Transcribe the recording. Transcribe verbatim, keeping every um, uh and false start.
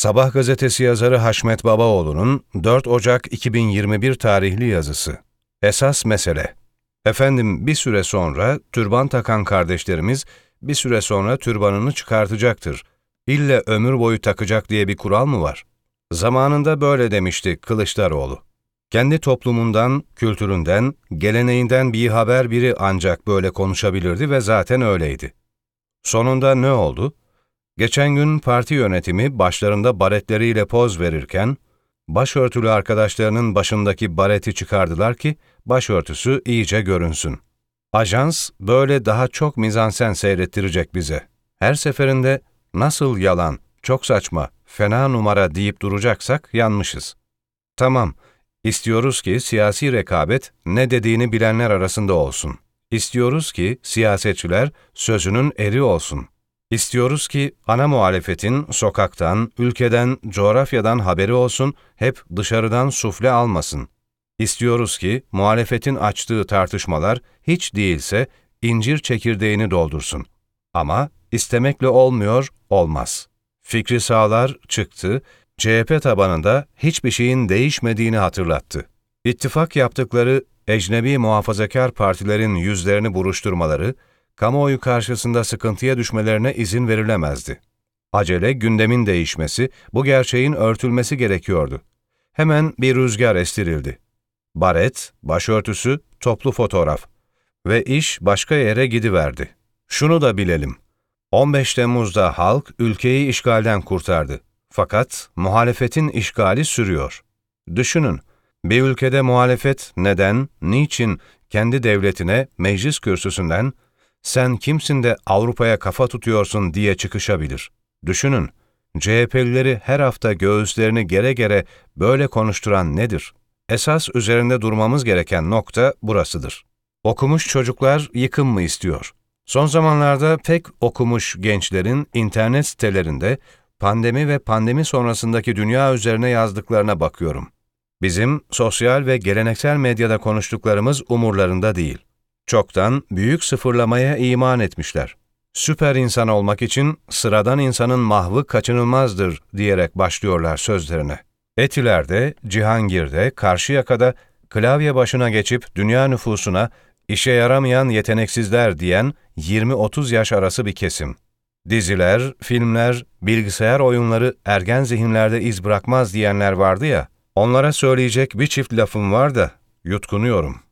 Sabah gazetesi yazarı Haşmet Babaoğlu'nun dört Ocak iki bin yirmi bir tarihli yazısı. Esas mesele. Efendim bir süre sonra türban takan kardeşlerimiz bir süre sonra türbanını çıkartacaktır. İlle ömür boyu takacak diye bir kural mı var? Zamanında böyle demişti Kılıçdaroğlu. Kendi toplumundan, kültüründen, geleneğinden bir haber biri ancak böyle konuşabilirdi ve zaten öyleydi. Sonunda ne oldu? Geçen gün parti yönetimi başlarında baretleriyle poz verirken, başörtülü arkadaşlarının başındaki bareti çıkardılar ki başörtüsü iyice görünsün. Ajans böyle daha çok mizansen seyrettirecek bize. Her seferinde nasıl yalan, çok saçma, fena numara deyip duracaksak yanmışız. Tamam, istiyoruz ki siyasi rekabet ne dediğini bilenler arasında olsun. İstiyoruz ki siyasetçiler sözünün eri olsun. İstiyoruz ki ana muhalefetin sokaktan, ülkeden, coğrafyadan haberi olsun, hep dışarıdan sufle almasın. İstiyoruz ki muhalefetin açtığı tartışmalar hiç değilse incir çekirdeğini doldursun. Ama istemekle olmuyor, olmaz. Fikri Sağlar çıktı, C H P tabanında hiçbir şeyin değişmediğini hatırlattı. İttifak yaptıkları ecnebi muhafazakar partilerin yüzlerini buruşturmaları, kamuoyu karşısında sıkıntıya düşmelerine izin verilemezdi. Acele gündemin değişmesi, bu gerçeğin örtülmesi gerekiyordu. Hemen bir rüzgar estirildi. Baret, başörtüsü, toplu fotoğraf ve iş başka yere gidiverdi. Şunu da bilelim, on beş Temmuz'da halk ülkeyi işgalden kurtardı. Fakat muhalefetin işgali sürüyor. Düşünün, bir ülkede muhalefet neden, niçin kendi devletine meclis kürsüsünden "Sen kimsin de Avrupa'ya kafa tutuyorsun?" diye çıkışabilir. Düşünün, C H P'lileri her hafta göğüslerini gere gere böyle konuşturan nedir? Esas üzerinde durmamız gereken nokta burasıdır. Okumuş çocuklar yıkım mı istiyor? Son zamanlarda pek okumuş gençlerin internet sitelerinde pandemi ve pandemi sonrasındaki dünya üzerine yazdıklarına bakıyorum. Bizim sosyal ve geleneksel medyada konuştuklarımız umurlarında değil. Çoktan büyük sıfırlamaya iman etmişler. Süper insan olmak için sıradan insanın mahvı kaçınılmazdır diyerek başlıyorlar sözlerine. Etiler'de, Cihangir'de, Karşıyaka'da klavye başına geçip dünya nüfusuna işe yaramayan yeteneksizler diyen yirmi otuz yaş arası bir kesim. Diziler, filmler, bilgisayar oyunları ergen zihinlerde iz bırakmaz diyenler vardı ya, onlara söyleyecek bir çift lafım var da yutkunuyorum.